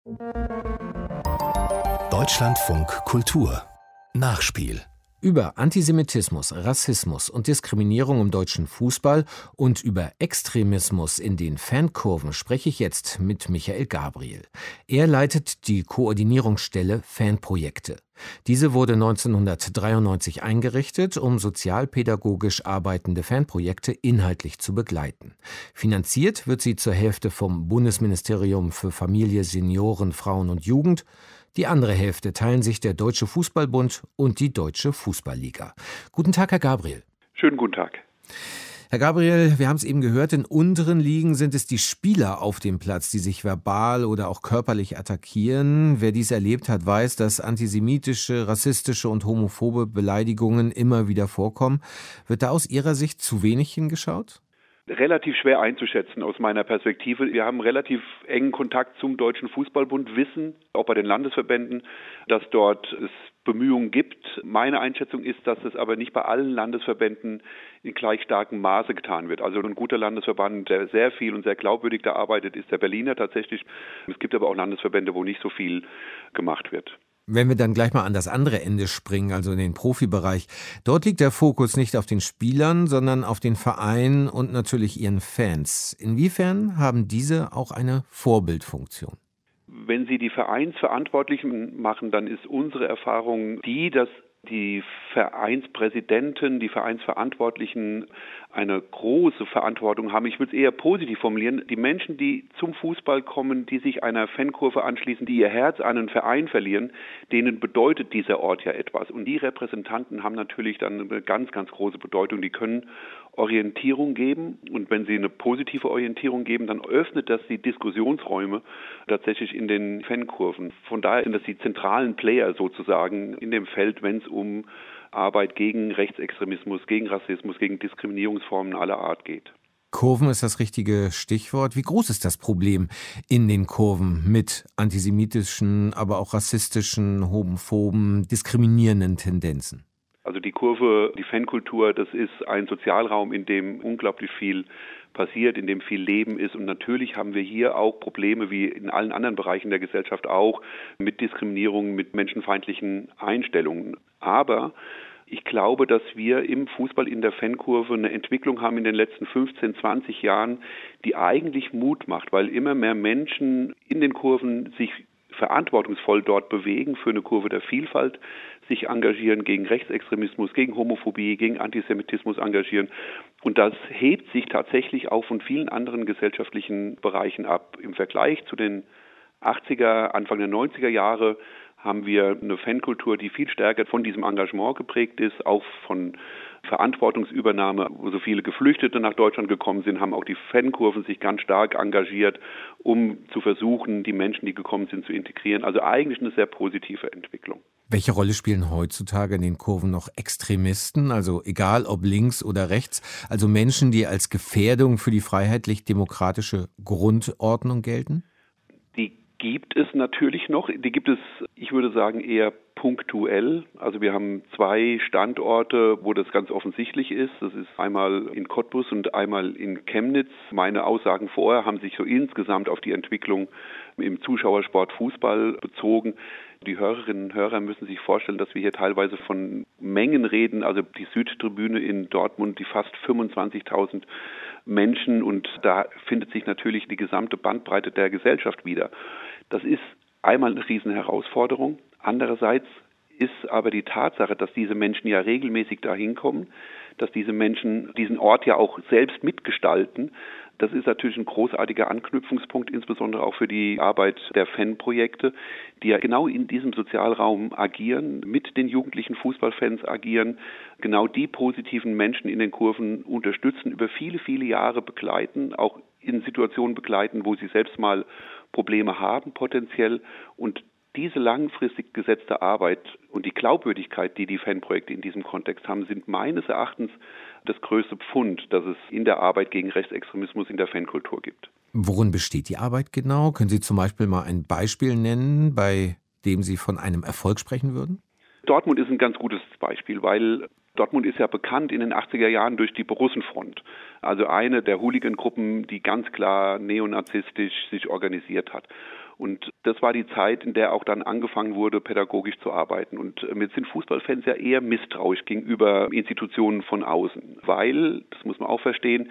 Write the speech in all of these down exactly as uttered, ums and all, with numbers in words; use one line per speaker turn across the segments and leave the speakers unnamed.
Deutschlandfunk Kultur Nachspiel.
Über Antisemitismus, Rassismus und Diskriminierung im deutschen Fußball und über Extremismus in den Fankurven spreche ich jetzt mit Michael Gabriel. Er leitet die Koordinierungsstelle Fanprojekte. Diese wurde neunzehnhundertdreiundneunzig eingerichtet, um sozialpädagogisch arbeitende Fanprojekte inhaltlich zu begleiten. Finanziert wird sie zur Hälfte vom Bundesministerium für Familie, Senioren, Frauen und Jugend. Die andere Hälfte teilen sich der Deutsche Fußballbund und die Deutsche Fußballliga. Guten Tag, Herr Gabriel.
Schönen guten Tag.
Herr Gabriel, wir haben es eben gehört, in unteren Ligen sind es die Spieler auf dem Platz, die sich verbal oder auch körperlich attackieren. Wer dies erlebt hat, weiß, dass antisemitische, rassistische und homophobe Beleidigungen immer wieder vorkommen. Wird da aus Ihrer Sicht zu wenig hingeschaut?
Relativ schwer einzuschätzen aus meiner Perspektive. Wir haben relativ engen Kontakt zum Deutschen Fußballbund, wissen, auch bei den Landesverbänden, dass dort es Bemühungen gibt. Meine Einschätzung ist, dass es aber nicht bei allen Landesverbänden in gleich starkem Maße getan wird. Also ein guter Landesverband, der sehr viel und sehr glaubwürdig da arbeitet, ist der Berliner tatsächlich. Es gibt aber auch Landesverbände, wo nicht so viel gemacht wird.
Wenn wir dann gleich mal an das andere Ende springen, also in den Profibereich, dort liegt der Fokus nicht auf den Spielern, sondern auf den Vereinen und natürlich ihren Fans. Inwiefern haben diese auch eine Vorbildfunktion?
Wenn Sie die Vereinsverantwortlichen machen, dann ist unsere Erfahrung die, dass die Vereinspräsidenten, die Vereinsverantwortlichen eine große Verantwortung haben. Ich würde es eher positiv formulieren. Die Menschen, die zum Fußball kommen, die sich einer Fankurve anschließen, die ihr Herz an einen Verein verlieren, denen bedeutet dieser Ort ja etwas. Und die Repräsentanten haben natürlich dann eine ganz, ganz große Bedeutung. Die können Orientierung geben. Und wenn sie eine positive Orientierung geben, dann öffnet das die Diskussionsräume tatsächlich in den Fankurven. Von daher sind das die zentralen Player sozusagen in dem Feld, wenn es um Arbeit gegen Rechtsextremismus, gegen Rassismus, gegen Diskriminierungsformen aller Art geht.
Kurven ist das richtige Stichwort. Wie groß ist das Problem in den Kurven mit antisemitischen, aber auch rassistischen, homophoben, diskriminierenden Tendenzen?
Also die Kurve, die Fankultur, das ist ein Sozialraum, in dem unglaublich viel passiert, in dem viel Leben ist. Und natürlich haben wir hier auch Probleme, wie in allen anderen Bereichen der Gesellschaft auch, mit Diskriminierung, mit menschenfeindlichen Einstellungen. Aber ich glaube, dass wir im Fußball in der Fankurve eine Entwicklung haben in den letzten fünfzehn, zwanzig Jahren, die eigentlich Mut macht, weil immer mehr Menschen in den Kurven sich verantwortungsvoll dort bewegen, für eine Kurve der Vielfalt sich engagieren, gegen Rechtsextremismus, gegen Homophobie, gegen Antisemitismus engagieren. Und das hebt sich tatsächlich auch von vielen anderen gesellschaftlichen Bereichen ab. Im Vergleich zu den achtziger, Anfang der neunziger Jahre haben wir eine Fankultur, die viel stärker von diesem Engagement geprägt ist, auch von Verantwortungsübernahme, wo so viele Geflüchtete nach Deutschland gekommen sind, haben auch die Fankurven sich ganz stark engagiert, um zu versuchen, die Menschen, die gekommen sind, zu integrieren. Also eigentlich eine sehr positive Entwicklung.
Welche Rolle spielen heutzutage in den Kurven noch Extremisten, also egal ob links oder rechts, also Menschen, die als Gefährdung für die freiheitlich-demokratische Grundordnung gelten?
Die gibt es natürlich noch. Die gibt es, ich würde sagen, eher punktuell. Also wir haben zwei Standorte, wo das ganz offensichtlich ist. Das ist einmal in Cottbus und einmal in Chemnitz. Meine Aussagen vorher haben sich so insgesamt auf die Entwicklung im Zuschauersport Fußball bezogen. Die Hörerinnen und Hörer müssen sich vorstellen, dass wir hier teilweise von Mengen reden. Also die Südtribüne in Dortmund, die fast fünfundzwanzigtausend Menschen, und da findet sich natürlich die gesamte Bandbreite der Gesellschaft wieder. Das ist einmal eine Riesenherausforderung. Andererseits ist aber die Tatsache, dass diese Menschen ja regelmäßig dahin kommen, dass diese Menschen diesen Ort ja auch selbst mitgestalten. Das ist natürlich ein großartiger Anknüpfungspunkt, insbesondere auch für die Arbeit der Fanprojekte, die ja genau in diesem Sozialraum agieren, mit den jugendlichen Fußballfans agieren, genau die positiven Menschen in den Kurven unterstützen, über viele, viele Jahre begleiten, auch in Situationen begleiten, wo sie selbst mal Probleme haben potenziell, und diese langfristig gesetzte Arbeit und die Glaubwürdigkeit, die die Fanprojekte in diesem Kontext haben, sind meines Erachtens das größte Pfund, das es in der Arbeit gegen Rechtsextremismus in der Fankultur gibt.
Worin besteht die Arbeit genau? Können Sie zum Beispiel mal ein Beispiel nennen, bei dem Sie von einem Erfolg sprechen würden?
Dortmund ist ein ganz gutes Beispiel, weil Dortmund ist ja bekannt in den achtziger Jahren durch die Borussenfront, also eine der Hooligan-Gruppen, die ganz klar neonazistisch sich organisiert hat. Und das war die Zeit, in der auch dann angefangen wurde, pädagogisch zu arbeiten. Und jetzt sind Fußballfans ja eher misstrauisch gegenüber Institutionen von außen, weil, das muss man auch verstehen,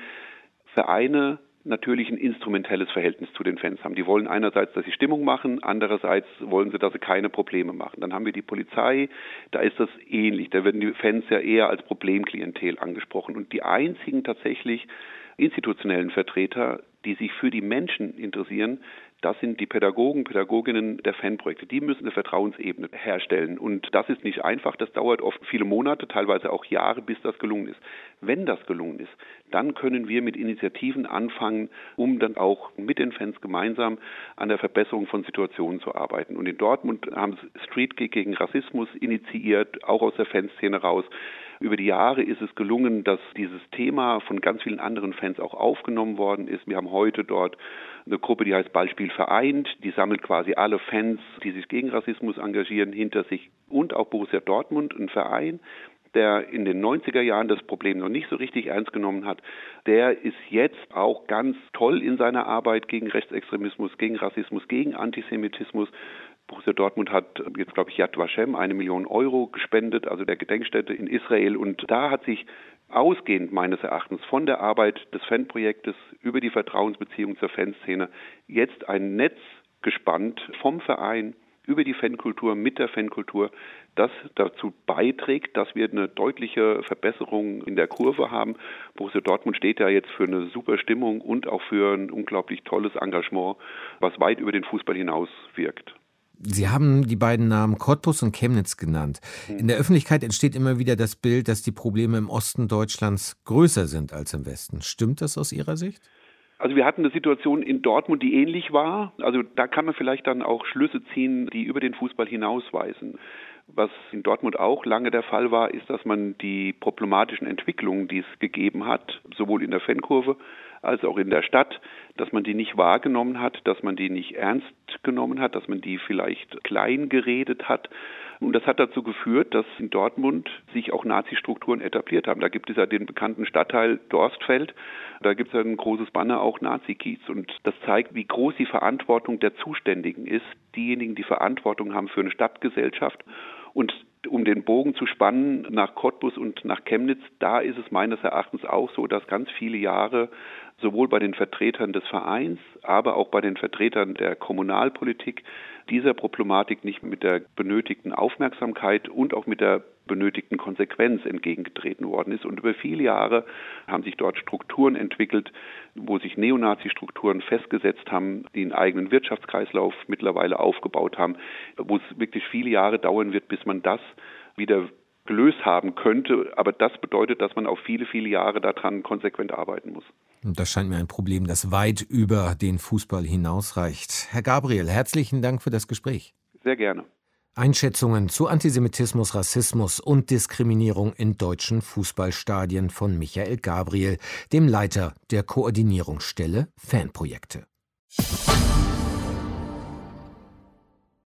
Vereine natürlich ein instrumentelles Verhältnis zu den Fans haben. Die wollen einerseits, dass sie Stimmung machen, andererseits wollen sie, dass sie keine Probleme machen. Dann haben wir die Polizei, da ist das ähnlich. Da werden die Fans ja eher als Problemklientel angesprochen. Und die einzigen tatsächlich institutionellen Vertreter, die sich für die Menschen interessieren, das sind die Pädagogen, Pädagoginnen der Fanprojekte. Die müssen eine Vertrauensebene herstellen. Und das ist nicht einfach. Das dauert oft viele Monate, teilweise auch Jahre, bis das gelungen ist. Wenn das gelungen ist, dann können wir mit Initiativen anfangen, um dann auch mit den Fans gemeinsam an der Verbesserung von Situationen zu arbeiten. Und in Dortmund haben sie Street Gig gegen Rassismus initiiert, auch aus der Fanszene raus. Über die Jahre ist es gelungen, dass dieses Thema von ganz vielen anderen Fans auch aufgenommen worden ist. Wir haben heute dort eine Gruppe, die heißt Ballspiel vereint. Die sammelt quasi alle Fans, die sich gegen Rassismus engagieren, hinter sich. Und auch Borussia Dortmund, ein Verein, der in den neunziger Jahren das Problem noch nicht so richtig ernst genommen hat, der ist jetzt auch ganz toll in seiner Arbeit gegen Rechtsextremismus, gegen Rassismus, gegen Antisemitismus. Borussia Dortmund hat jetzt, glaube ich, Yad Vashem eine Million Euro gespendet, also der Gedenkstätte in Israel. Und da hat sich ausgehend meines Erachtens von der Arbeit des Fanprojektes über die Vertrauensbeziehung zur Fanszene jetzt ein Netz gespannt vom Verein über die Fankultur, mit der Fankultur, das dazu beiträgt, dass wir eine deutliche Verbesserung in der Kurve haben. Borussia Dortmund steht ja jetzt für eine super Stimmung und auch für ein unglaublich tolles Engagement, was weit über den Fußball hinaus wirkt.
Sie haben die beiden Namen Cottbus und Chemnitz genannt. In der Öffentlichkeit entsteht immer wieder das Bild, dass die Probleme im Osten Deutschlands größer sind als im Westen. Stimmt das aus Ihrer Sicht?
Also wir hatten eine Situation in Dortmund, die ähnlich war. Also da kann man vielleicht dann auch Schlüsse ziehen, die über den Fußball hinausweisen. Was in Dortmund auch lange der Fall war, ist, dass man die problematischen Entwicklungen, die es gegeben hat, sowohl in der Fankurve als auch in der Stadt, dass man die nicht wahrgenommen hat, dass man die nicht ernst genommen hat, dass man die vielleicht klein geredet hat. Und das hat dazu geführt, dass in Dortmund sich auch Nazi-Strukturen etabliert haben. Da gibt es ja den bekannten Stadtteil Dorstfeld, da gibt es ja ein großes Banner, auch Nazi-Kiez. Und das zeigt, wie groß die Verantwortung der Zuständigen ist, diejenigen, die Verantwortung haben für eine Stadtgesellschaft. Und um den Bogen zu spannen nach Cottbus und nach Chemnitz, da ist es meines Erachtens auch so, dass ganz viele Jahre sowohl bei den Vertretern des Vereins, aber auch bei den Vertretern der Kommunalpolitik dieser Problematik nicht mit der benötigten Aufmerksamkeit und auch mit der benötigten Konsequenz entgegengetreten worden ist. Und über viele Jahre haben sich dort Strukturen entwickelt, wo sich Neonazi-Strukturen festgesetzt haben, die einen eigenen Wirtschaftskreislauf mittlerweile aufgebaut haben, wo es wirklich viele Jahre dauern wird, bis man das wieder gelöst haben könnte. Aber das bedeutet, dass man auf viele, viele Jahre daran konsequent arbeiten muss.
Und das scheint mir ein Problem, das weit über den Fußball hinausreicht. Herr Gabriel, herzlichen Dank für das Gespräch.
Sehr gerne.
Einschätzungen zu Antisemitismus, Rassismus und Diskriminierung in deutschen Fußballstadien von Michael Gabriel, dem Leiter der Koordinierungsstelle Fanprojekte.